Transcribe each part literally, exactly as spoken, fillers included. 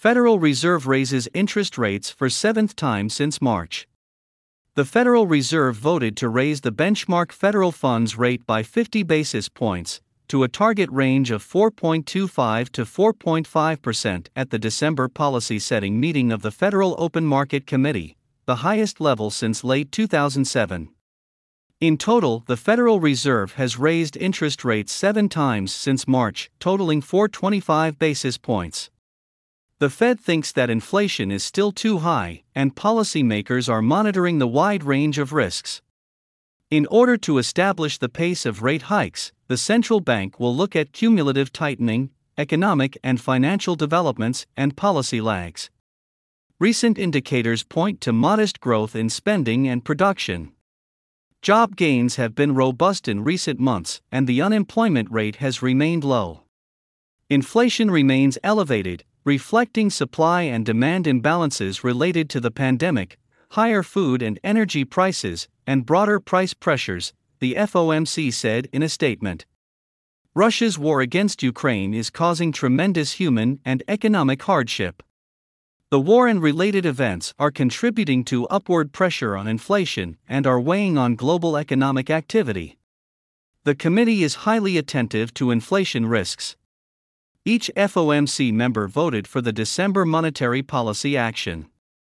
Federal Reserve raises interest rates for seventh time since March. The Federal Reserve voted to raise the benchmark federal funds rate by fifty basis points to a target range of four point two five to four point five percent at the December policy-setting meeting of the Federal Open Market Committee, the highest level since late two thousand seven. In total, the Federal Reserve has raised interest rates seven times since March, totaling four hundred twenty-five basis points. The Fed thinks that inflation is still too high, and policymakers are monitoring the wide range of risks. In order to establish the pace of rate hikes, the central bank will look at cumulative tightening, economic and financial developments, and policy lags. Recent indicators point to modest growth in spending and production. Job gains have been robust in recent months, and the unemployment rate has remained low. Inflation remains elevated, reflecting supply and demand imbalances related to the pandemic, higher food and energy prices, and broader price pressures, the F O M C said in a statement. Russia's war against Ukraine is causing tremendous human and economic hardship. The war and related events are contributing to upward pressure on inflation and are weighing on global economic activity. The committee is highly attentive to inflation risks. Each F O M C member voted for the December monetary policy action.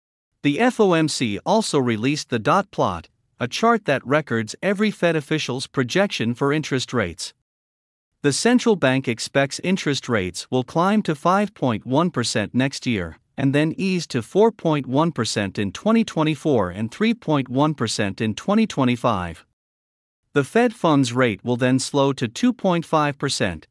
The F O M C also released the dot plot, a chart that records every Fed official's projection for interest rates. The central bank expects interest rates will climb to five point one percent next year, and then ease to four point one percent in twenty twenty-four and three point one percent in twenty twenty-five. The Fed funds rate will then slow to two point five percent.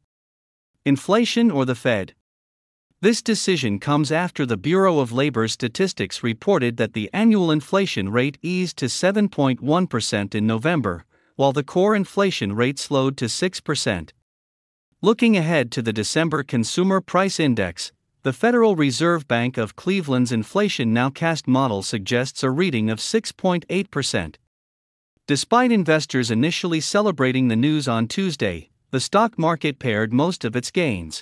Inflation or the Fed? This decision comes after the Bureau of Labor Statistics reported that the annual inflation rate eased to seven point one percent in November, while the core inflation rate slowed to six percent. Looking ahead to the December Consumer Price Index, the Federal Reserve Bank of Cleveland's inflation nowcast model suggests a reading of six point eight percent. Despite investors initially celebrating the news on Tuesday, the stock market pared most of its gains.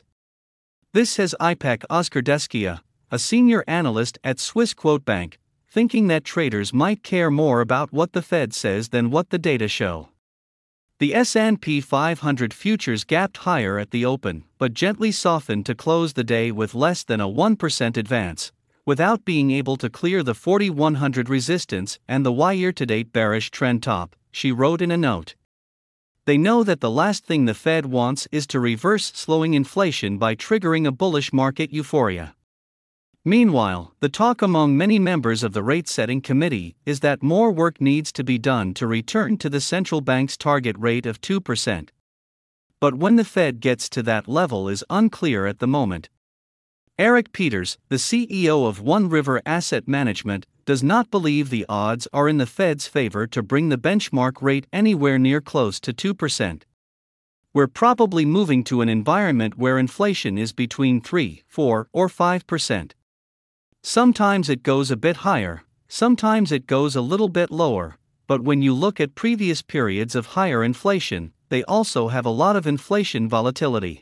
This has Ipek Oskardeskia, a senior analyst at Swiss Quote Bank, thinking that traders might care more about what the Fed says than what the data show. The S and P five hundred futures gapped higher at the open, but gently softened to close the day with less than a one percent advance, without being able to clear the forty-one hundred resistance and the year-to-date bearish trend top, she wrote in a note. They know that the last thing the Fed wants is to reverse slowing inflation by triggering a bullish market euphoria. Meanwhile, the talk among many members of the rate-setting committee is that more work needs to be done to return to the central bank's target rate of two percent. But when the Fed gets to that level is unclear at the moment. Eric Peters, the C E O of One River Asset Management, does not believe the odds are in the Fed's favor to bring the benchmark rate anywhere near close to two percent. We're probably moving to an environment where inflation is between three, four, or five percent. Sometimes it goes a bit higher, sometimes it goes a little bit lower, but when you look at previous periods of higher inflation, they also have a lot of inflation volatility.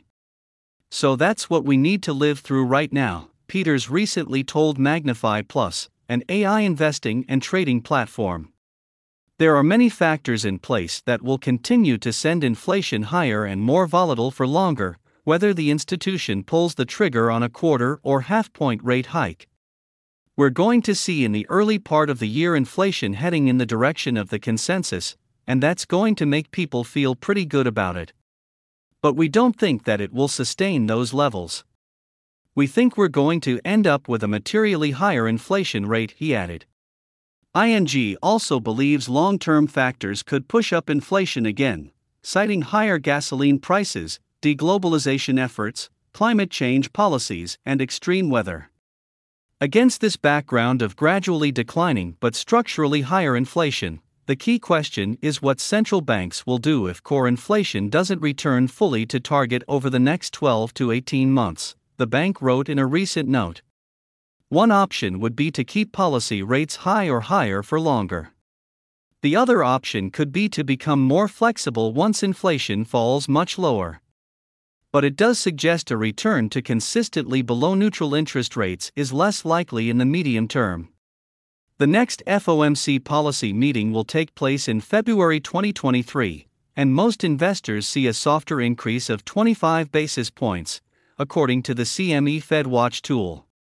So that's what we need to live through right now, Peters recently told Magnify Plus, an A I investing and trading platform. There are many factors in place that will continue to send inflation higher and more volatile for longer, whether the institution pulls the trigger on a quarter or half-point rate hike. We're going to see in the early part of the year inflation heading in the direction of the consensus, and that's going to make people feel pretty good about it. But we don't think that it will sustain those levels. We think we're going to end up with a materially higher inflation rate, he added. I N G also believes long-term factors could push up inflation again, citing higher gasoline prices, deglobalization efforts, climate change policies, and extreme weather. Against this background of gradually declining but structurally higher inflation, the key question is what central banks will do if core inflation doesn't return fully to target over the next twelve to eighteen months, the bank wrote in a recent note. One option would be to keep policy rates high or higher for longer. The other option could be to become more flexible once inflation falls much lower. but it does suggest a return to consistently below neutral interest rates is less likely in the medium term. The next F O M C policy meeting will take place in February twenty twenty-three, and most investors see a softer increase of twenty-five basis points, according to the C M E FedWatch tool.